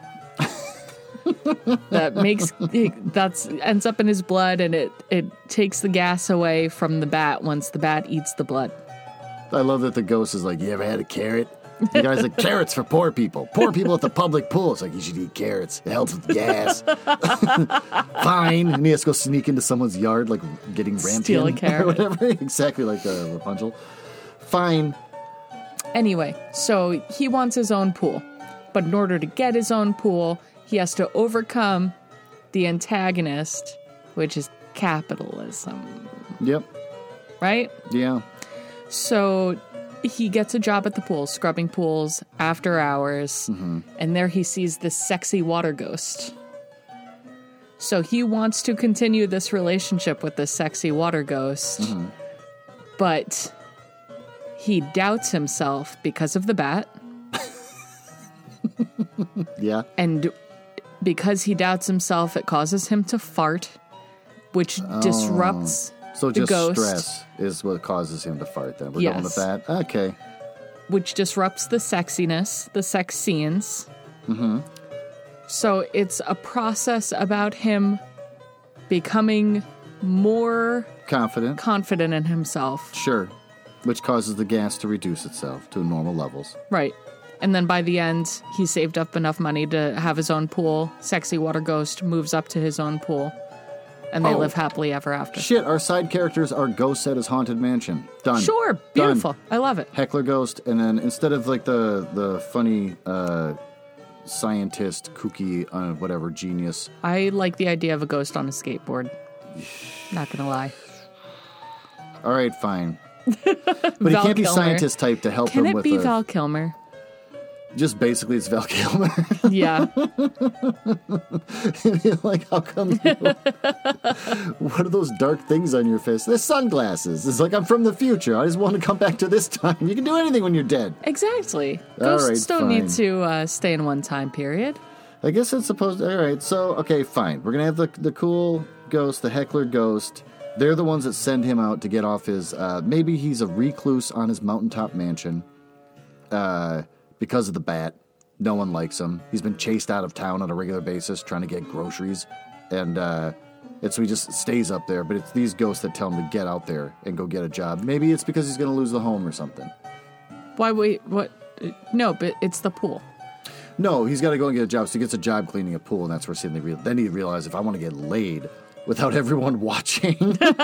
that makes that's ends up in his blood, and it it takes the gas away from the bat once the bat eats the blood. I love that the ghost is like, you ever had a carrot? The guy's like, carrots for poor people. Poor people at the public pool. It's like, you should eat carrots. It helps with gas. Fine. And he has to go sneak into someone's yard, like getting ramped Steal a in carrot. or whatever. Exactly like uh, Rapunzel. Fine. Anyway, so he wants his own pool, but in order to get his own pool, he has to overcome the antagonist, which is capitalism, Yep. right? Yeah. So he gets a job at the pool, scrubbing pools after hours, and there he sees this sexy water ghost. So he wants to continue this relationship with this sexy water ghost, but he doubts himself because of the bat, Yeah. and because he doubts himself, it causes him to fart, which disrupts So the just ghost. stress is what causes him to fart then. We're going with Yes. that? Okay. which disrupts the sexiness, the sex scenes. Mm-hmm. So it's a process about him becoming more Confident. confident in himself. Sure. Which causes the gas to reduce itself to normal levels. Right. And then by the end, he saved up enough money to have his own pool. Sexy water ghost moves up to his own pool. And they Oh. live happily ever after. Shit, our side characters are ghosts at his haunted mansion. Done. Sure. Done. Beautiful. I love it. Heckler ghost, and then instead of like the the funny uh, scientist, kooky, uh, whatever genius. I like the idea of a ghost on a skateboard. Not gonna lie. All right, fine. But he Val can't be Kilmer. scientist type to help Can him it with be a, Val Kilmer? just basically it's Val Kilmer. Yeah. You're like, how come you? What are those dark things on your face? They're sunglasses. It's like I'm from the future. I just want to come back to this time. You can do anything when you're dead. Exactly. All Ghosts right, don't fine. need to uh, stay in one time period. I guess it's supposed to. All right, so, okay, fine. We're going to have the, the cool ghost, the heckler ghost. They're the ones that send him out to get off his. Uh, maybe he's a recluse on his mountaintop mansion uh, because of the bat. No one likes him. He's been chased out of town on a regular basis trying to get groceries. And uh, it's, so he just stays up there. But it's these ghosts that tell him to get out there and go get a job. Maybe it's because he's going to lose the home or something. Why wait? What? No, but it's the pool. No, he's got to go and get a job. So he gets a job cleaning a pool, and that's where they real. Then he realizes, if I want to get laid without everyone watching, then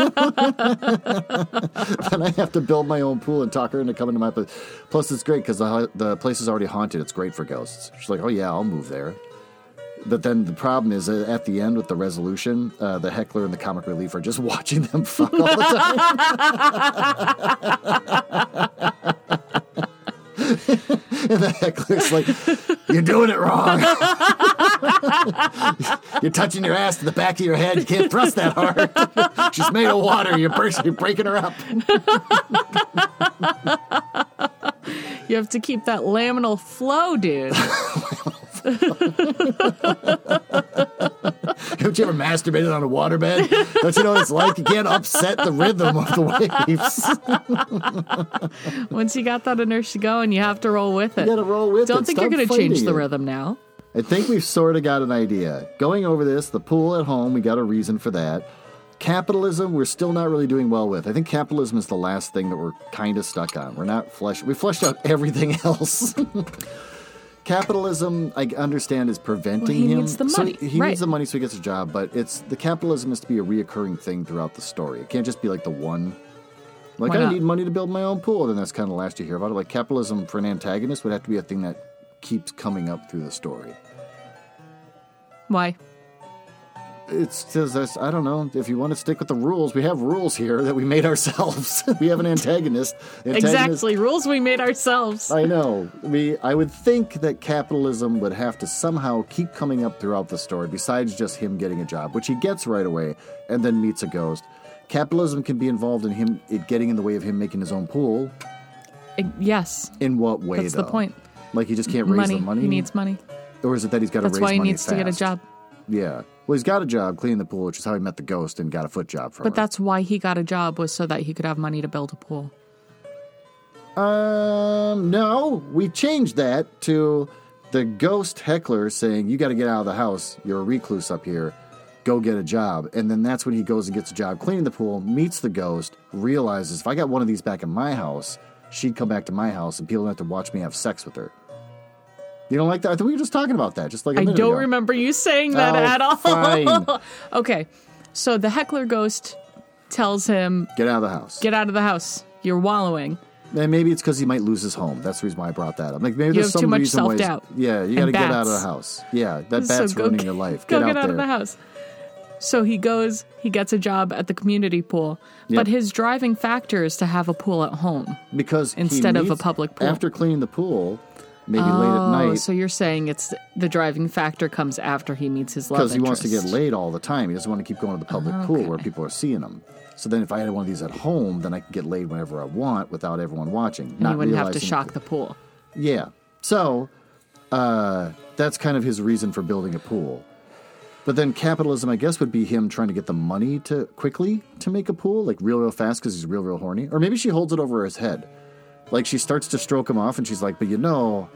I have to build my own pool and talk her into coming to my place. Plus, it's great because the the place is already haunted. It's great for ghosts. She's like, oh yeah, I'll move there. But then the problem is uh, at the end with the resolution, uh, the heckler and the comic relief are just watching them fuck all the time. And the heckler's like, you're doing it wrong. You're touching your ass to the back of your head. You can't thrust that hard. She's made of water. You're, burst, you're breaking her up. You have to keep that laminal flow, dude. Haven't you ever masturbated on a waterbed? Don't you know what it's like? You can't upset the rhythm of the waves. Once you got that inertia going, you have to roll with it. You gotta roll with Don't it. think Stop you're going to change fighting the it. rhythm now. I think we've sort of got an idea. Going over this, the pool at home, we got a reason for that. Capitalism, we're still not really doing well with. I think capitalism is the last thing that we're kind of stuck on. We're not flesh. We fleshed out everything else. Capitalism, I understand, is preventing Well, he him. needs the money, So he right. needs the money so he gets a job, but it's the capitalism is to be a reoccurring thing throughout the story. It can't just be like the one. Like, Why I not? need money to build my own pool. Then that's kind of the last you hear about it. Like, capitalism for an antagonist would have to be a thing that keeps coming up through the story. Why? It's just, I don't know. If you want to stick with the rules, we have rules here that we made ourselves. We have an antagonist. antagonist. Exactly. Rules we made ourselves. I know. We. I would think that capitalism would have to somehow keep coming up throughout the story, besides just him getting a job, which he gets right away, and then meets a ghost. Capitalism can be involved in him it getting in the way of him making his own pool. Uh, yes. In what way, That's though? the point. Like, he just can't raise Money. the money? He needs money. Or is it that he's got to raise That's money why he needs fast? to get a job. Yeah. Well, he's got a job cleaning the pool, which is how he met the ghost and got a foot job from her. But that's why he got a job, was so that he could have money to build a pool. Um, no. We changed that to the ghost heckler saying, you got to get out of the house. You're a recluse up here. Go get a job. And then that's when he goes and gets a job cleaning the pool, meets the ghost, realizes if I got one of these back in my house, she'd come back to my house and people don't have to watch me have sex with her. You don't like that? I think we were just talking about that just like a I minute don't ago. remember you saying that Oh, at all. fine. Okay. So the heckler ghost tells him, Get out of the house. get out of the house. You're wallowing. And maybe it's because he might lose his home. That's the reason why I brought that up. Like maybe You there's have some too much reason why. self-doubt. Yeah, you got to And get out of bats. the house. Yeah, that So bat's go ruining get- your life. Go Get get out, out there. of the house. So he goes, he gets a job at the community pool. Yep. But his driving factor is to have a pool at home. Because he Instead of a needs- public pool. After cleaning the pool, maybe late at Oh, night, so you're saying it's the driving factor comes after he meets his love because he wants to get interest. laid all the time. He doesn't want to keep going to the public pool where Okay. people are seeing him. So then if I had one of these at home, then I can get laid whenever I want without everyone watching. And not you wouldn't have to realizing- shock the pool. Yeah. So uh, that's kind of his reason for building a pool. But then capitalism, I guess, would be him trying to get the money to quickly to make a pool, like real, real fast because he's real, real horny. Or maybe she holds it over his head. Like she starts to stroke him off and she's like, but you know,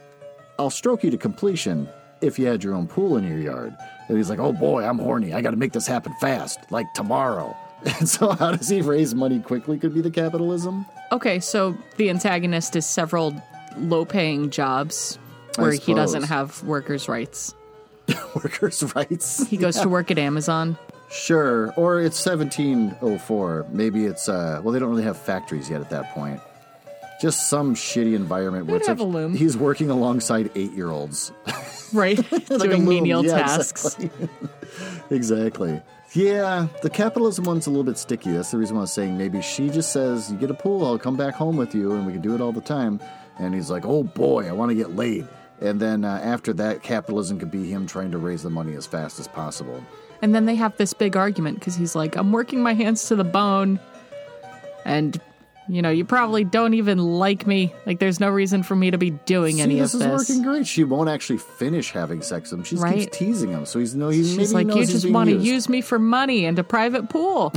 I'll stroke you to completion if you had your own pool in your yard. And he's like, oh boy, I'm horny. I got to make this happen fast, like tomorrow. And so how does he raise money quickly could be the capitalism. Okay, so the antagonist is several low-paying jobs I where he doesn't suppose. have workers' rights. Workers' rights. He goes to work at Amazon. Sure, or it's seventeen oh four. Maybe it's, uh, well, they don't really have factories yet at that point. Just some shitty environment where They'd it's have like a loom. he's working alongside eight-year-olds. Right? Like a Doing loom. menial Yeah, tasks. Exactly. Exactly. Yeah, the capitalism one's a little bit sticky. That's the reason why I was saying maybe she just says, you get a pool, I'll come back home with you, and we can do it all the time. And he's like, oh boy, I want to get laid. And then uh, after that, capitalism could be him trying to raise the money as fast as possible. And then they have this big argument because he's like, I'm working my hands to the bone. And, you know, you probably don't even like me. Like, there's no reason for me to be doing See, any this of is this. working great. She won't actually finish having sex with him. She just Right. keeps teasing him. So he's no, he's She's maybe like, he knows you he's just being want to used. use me for money and a private pool.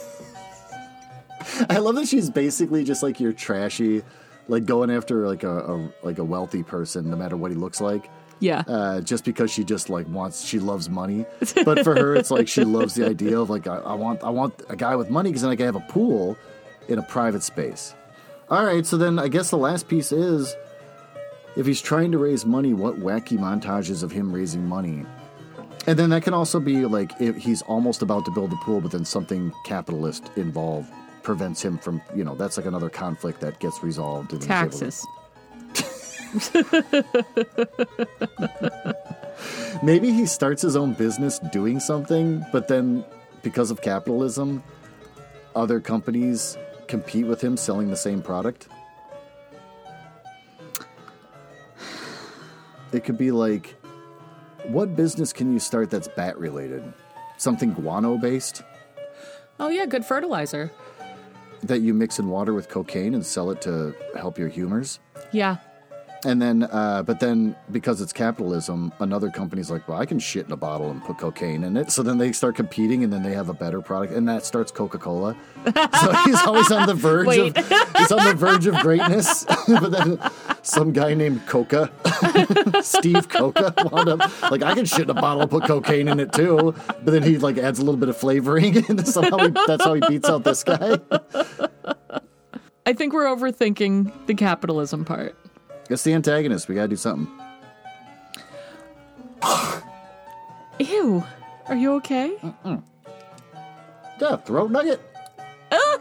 I love that she's basically just like your trashy, like going after like a, a like a wealthy person, no matter what he looks like. Yeah. Uh, just because she just like wants, she loves money. But for her, it's like she loves the idea of like I, I want I want a guy with money because then I can have a pool in a private space. All right, so then I guess the last piece is if he's trying to raise money, what wacky montages of him raising money? And then that can also be like if he's almost about to build a pool, but then something capitalist involved prevents him from, you know, that's like another conflict that gets resolved. And he's able to- Taxes. Maybe he starts his own business doing something, but then because of capitalism, other companies compete with him selling the same product. It could be like, what business can you start that's bat related? Something guano based Oh, yeah, good fertilizer. that you mix in water with cocaine and sell it to help your humors? Yeah. And then, uh, but then because it's capitalism, another company's like, well, I can shit in a bottle and put cocaine in it. So then they start competing, and then they have a better product, and that starts Coca-Cola. So he's always on the verge Wait. of he's on the verge of greatness. But then some guy named Coca, Steve Coca, wound up like, I can shit in a bottle and put cocaine in it too. But then he like adds a little bit of flavoring, and somehow he, that's how he beats out this guy. I think we're overthinking the capitalism part. It's the antagonist. We gotta do something. Ew. Are you okay? Mm-mm. Yeah, throat nugget. Uh.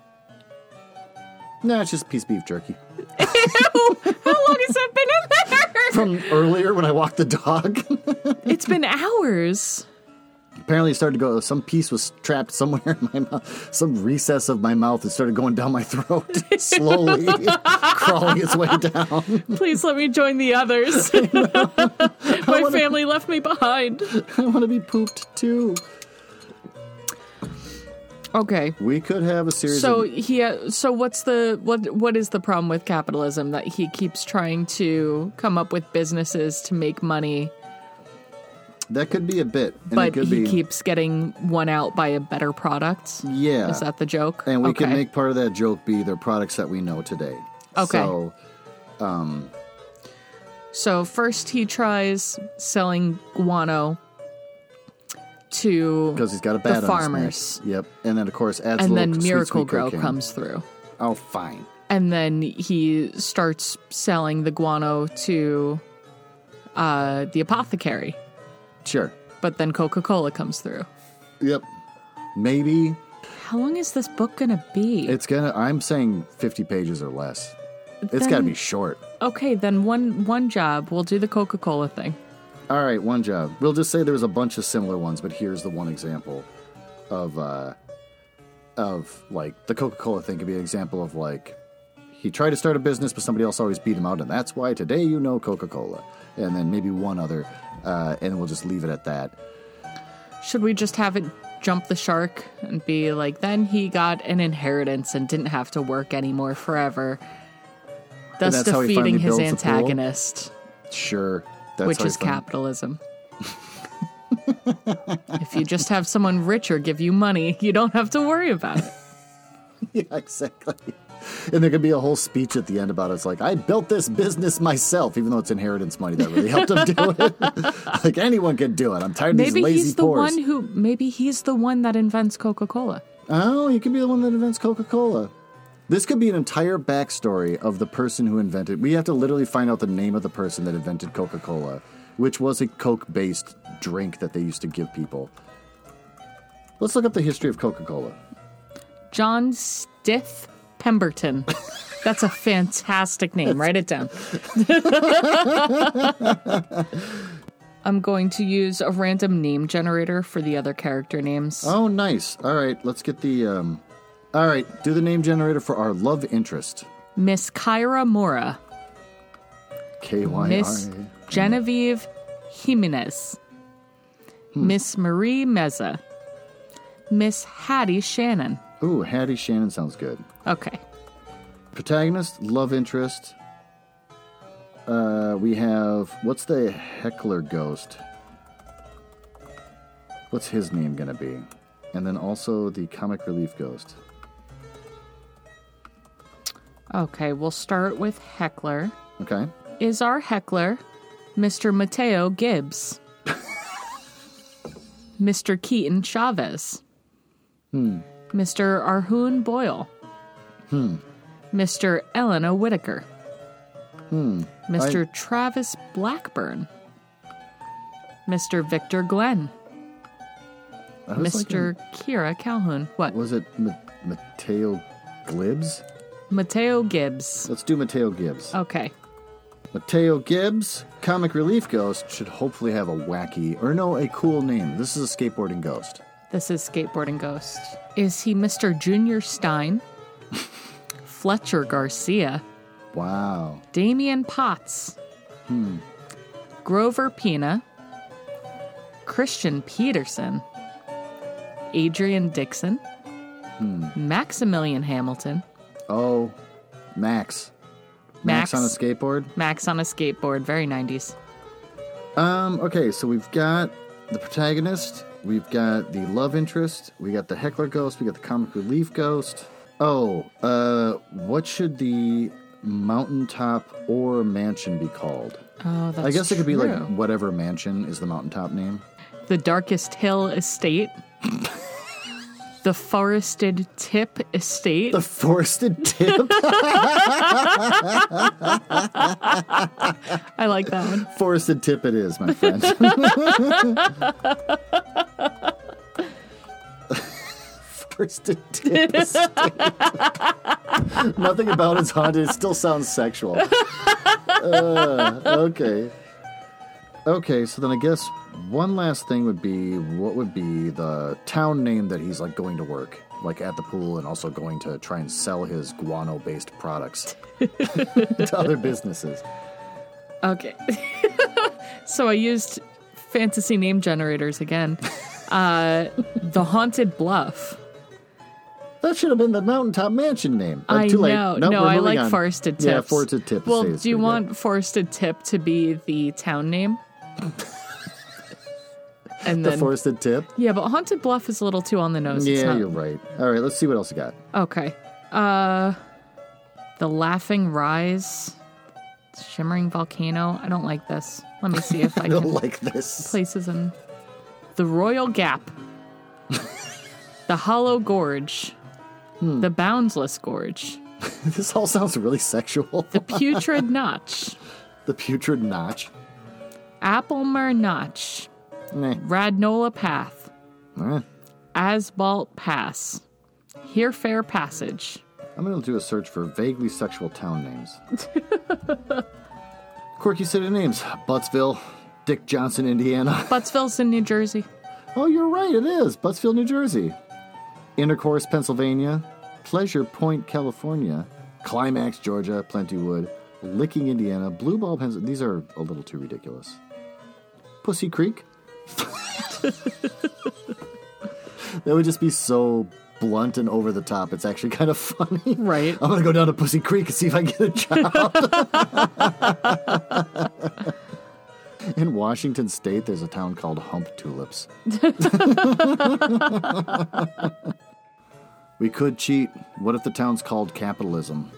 No, it's just a piece of beef jerky. Ew. How long has that been in there? From earlier when I walked the dog. It's been hours. Apparently it started to go, some piece was trapped somewhere in my mouth, some recess of my mouth. It started going down my throat, slowly crawling its way down. Please let me join the others. My wanna, family left me behind. I want to be pooped too. Okay. We could have a series So of... he uh, so what's the what what is the problem with capitalism, that he keeps trying to come up with businesses to make money? That could be a bit. And But it could he be, keeps getting won out by a better product? Yeah. Is that the joke? And we okay. can make part of that joke be their products that we know today. Okay. So, um... So first he tries selling guano to because he's got a bat the on farmers. his neck. Yep. And then, of course, adds And a then little sweet, Miracle sweet Grow cocaine. comes through. Oh, fine. And then he starts selling the guano to uh, the apothecary. Sure. But then Coca-Cola comes through. Yep. Maybe. How long is this book going to be? It's gonna, I'm saying fifty pages or less. It's Then- gotta be short. Okay, then one one job. We'll do the Coca-Cola thing. All right, one job. We'll just say there was a bunch of similar ones, but here's the one example of, uh, of like, the Coca-Cola thing could be an example of, like, he tried to start a business, but somebody else always beat him out, and that's why today you know Coca-Cola. And then maybe one other, uh, and we'll just leave it at that. Should we just have it jump the shark and be like, then he got an inheritance and didn't have to work anymore forever, thus that's how he finally defeating his builds the pool? antagonist, Sure. That's which how he is fin- capitalism. If you just have someone richer give you money, you don't have to worry about it. Yeah, exactly. And there could be a whole speech at the end about it. It's like, I built this business myself, even though it's inheritance money that really helped him do it. Like, anyone can do it. I'm tired of Maybe these lazy he's the pores. one who. Maybe he's the one that invents Coca-Cola. Oh, he could be the one that invents Coca-Cola. This could be an entire backstory of the person who invented... We have to literally find out the name of the person that invented Coca-Cola, which was a Coke-based drink that they used to give people. Let's look up the history of Coca-Cola. John Stith Pemberton. That's a fantastic name. Write it down. I'm going to use a random name generator for the other character names. Oh, nice. All right, let's get the... Um... All right, do the name generator for our love interest. Miss Kyra Mora. K Y R A. Miss Genevieve Jimenez. Hmm. Miss Marie Meza. Miss Hattie Shannon. Ooh, Hattie Shannon sounds good. Okay. Protagonist, love interest. Uh, we have... What's the heckler ghost? What's his name going to be? And then also the comic relief ghost. Okay, we'll start with Heckler. Okay. Is our Heckler Mister Mateo Gibbs? Mister Keaton Chavez? Hmm. Mister Arhoon Boyle? Hmm. Mister Elena Whitaker? Hmm. Mister I- Travis Blackburn? Mister Victor Glenn? I was Mister Kira Calhoun? What? Like, was it Ma- Mateo Gibbs? Mateo Gibbs. Let's do Mateo Gibbs. Okay. Mateo Gibbs, comic relief ghost, should hopefully have a wacky, or no, a cool name. This is a skateboarding ghost. This is Skateboarding Ghost. Is he Mister Junior Stein? Fletcher Garcia? Wow. Damian Potts? Hmm. Grover Pina? Christian Peterson? Adrian Dixon? Hmm. Maximilian Hamilton? Oh, Max. Max on a skateboard? Max on a skateboard. Very nineties. Um, okay, so we've got the protagonist, we've got the love interest, we got the heckler ghost, we got the comic relief ghost. Oh, uh, what should the mountaintop or mansion be called? Oh, that's I guess it could be true. like whatever mansion is the mountaintop name. The Darkest Hill Estate. The Forested Tip Estate. The Forested Tip? I like that one. Forested Tip it is, my friend. Forested Tip Estate. Nothing about it's haunted. It still sounds sexual. Uh, okay. Okay, so then I guess one last thing would be, what would be the town name that he's like going to work, like at the pool, and also going to try and sell his guano-based products to other businesses. Okay. So I used fantasy name generators again. Uh, the Haunted Bluff. That should have been the mountaintop mansion name. Uh, I too late. know. Nope, no, we're I moving like on. Forested Tips. Yeah, Forested Tip. Well, stays do you pretty want good. Forested Tip to be the town name? And the then, Forested Tip? yeah, but Haunted Bluff is a little too on the nose. It's Yeah, not- you're right. All right, let's see what else you got. Okay. Uh, the Laughing Rise, Shimmering Volcano. I don't like this. Let me see if I, I don't can like this. places in the Royal Gap, the Hollow Gorge, Hmm. the Boundless Gorge, This all sounds really sexual. the Putrid Notch, The Putrid Notch. Applemere Notch, Nah. Radnola Path, Eh. Asbalt Pass, Herefair Passage. I'm going to do a search for vaguely sexual town names. Quirky city names. Buttsville, Dick Johnson, Indiana. Buttsville's in New Jersey. Oh, you're right, it is. Buttsville, New Jersey. Intercourse, Pennsylvania. Pleasure Point, California. Climax, Georgia. Plentywood. Licking, Indiana. Blue Ball, Pennsylvania. These are a little too ridiculous. Pussy Creek. That would just be so blunt and over the top. It's actually kind of funny. Right. I'm going to go down to Pussy Creek and see if I can get a job. In Washington State, there's a town called Hump Tulips. We could cheat. What if the town's called Capitalism?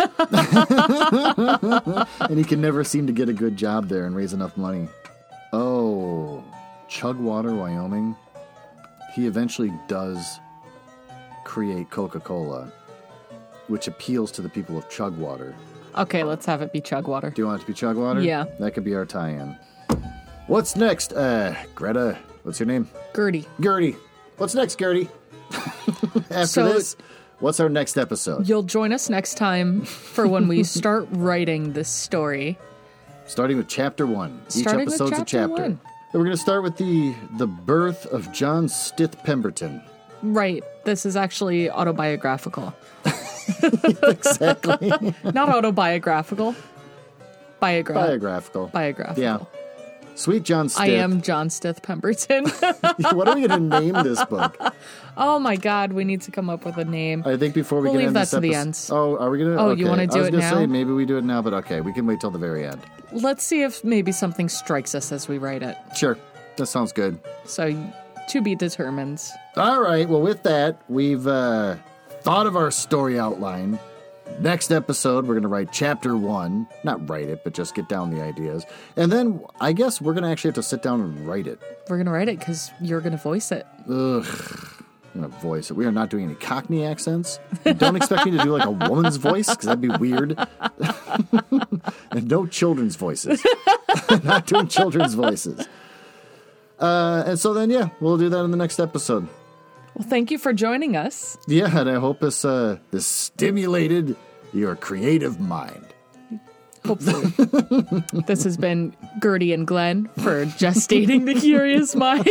And he can never seem to get a good job there and raise enough money. Oh, Chugwater, Wyoming. He eventually does create Coca-Cola, which appeals to the people of Chugwater. Okay, let's have it be Chugwater. Do you want it to be Chugwater? Yeah. That could be our tie-in. What's next? Uh, Greta, what's your name? Gertie. Gertie. What's next, Gertie? After So- this, what's our next episode? You'll join us next time for when we start writing this story. Starting with chapter one. Starting Each with episode's chapter a chapter. one. And we're going to start with the the birth of John Stith Pemberton. Right. This is actually autobiographical. Exactly. Not autobiographical. Biogra- Biographical. biographical. Yeah. Sweet John Stith. I am John Stith Pemberton. What are we going to name this book? Oh my God, we need to come up with a name. I think before we We'll can leave end that this to the episode- end. Oh, are we going to? Oh, okay. you wanna do I was it gonna now? say maybe we do it now, but okay, we can wait till the very end. Let's see if maybe something strikes us as we write it. Sure. That sounds good. So, to be determined. All right. Well, with that, we've uh, thought of our story outline. Next episode, we're going to write chapter one. Not write it, but just get down the ideas. And then I guess we're going to actually have to sit down and write it. We're going to write it because you're going to voice it. Ugh. I'm going to voice it. We are not doing any Cockney accents. Don't expect me to do like a woman's voice because that'd be weird. And no children's voices. Not doing children's voices. Uh, and so then, yeah, we'll do that in the next episode. Well, thank you for joining us. Yeah, and I hope this, uh, this stimulated your creative mind. Hopefully. This has been Gertie and Glenn for Gestating the Curious Mind.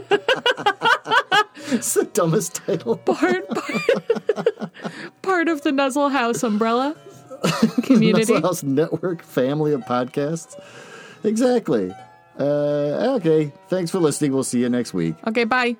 It's the dumbest title. part, part, part of the Nuzzle House umbrella community. Nuzzle House Network family of podcasts. Exactly. Uh, okay, thanks for listening. We'll see you next week. Okay, bye.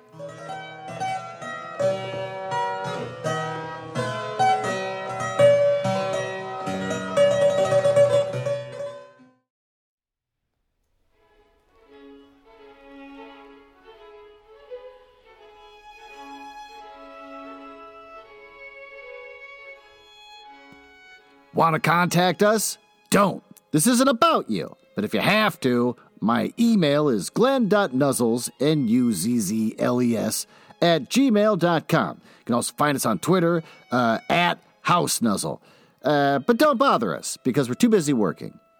Want to contact us? Don't. This isn't about you. But if you have to, my email is glenn.nuzzles, N U Z Z L E S, at gmail dot com. You can also find us on Twitter, uh, at HouseNuzzle. Uh, but don't bother us, because we're too busy working.